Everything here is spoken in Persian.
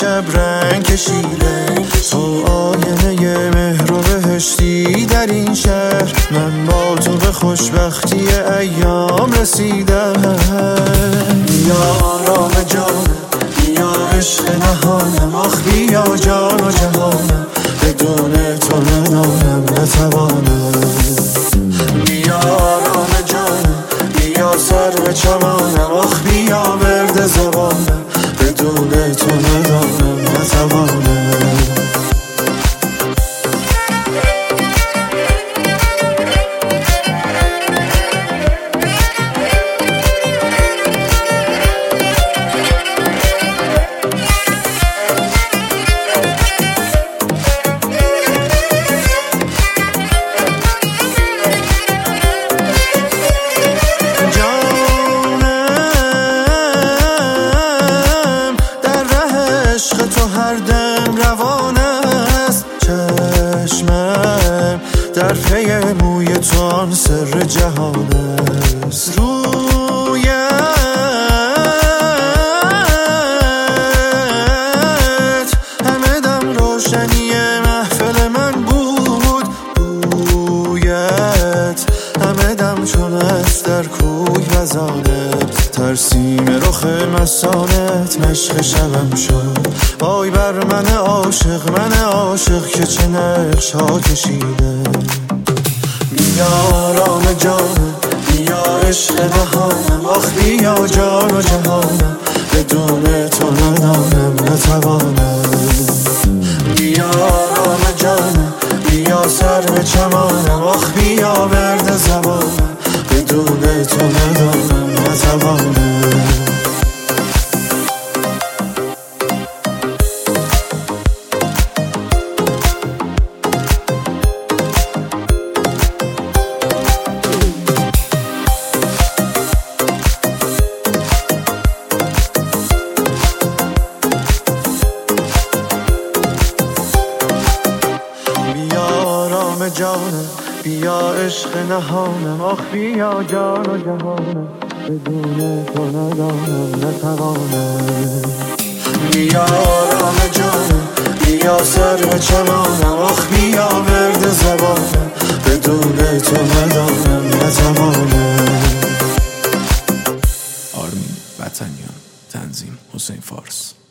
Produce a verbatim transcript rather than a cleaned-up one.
شب رنگ کشیده، تو آینه مهر و بهشتی در این شهر. من با تو به خوشبختی ایام رسیدم. بیا آرام جانم، بیا عشق نهانم، آخ بیا جان و جهانم، بدون تو ندانم نتوانم. بیا آرام جانم، بیا سرو چمانم، آخ بیا ورد زبانم، بدون تو ندانم نتوانم. تو هر دم روان است، چشمم در پی موی تو آن سر جهان است. رویت همه دم روشنی محفل من بود، بویت همه دم چون است در کوی وزانت. ترسیم رخ مسانت مشق شبم شد، وای بر من عاشق، من عاشق که چه نقش ها کشیده. بیا آرام جانم، بیا عشق نهانم، آخ بیا جان و جهانم، بدون تو ندانم نتوانم. بیا آرام جانم، بیا سرو چمانم، آخ بیا ورد زبانم، بدون تو ندانم نتوانم. جانم، بیا عشق نهانم، آخ بیا جان و جهانم، بدون تو ندانم نتوانم. بیا آرام جانم، بیا سرو چمانم، آخ بیا ورد زبانم، بدون تو ندانم نتوانم. آرمین وطنیان، تنظیم حسین فارس.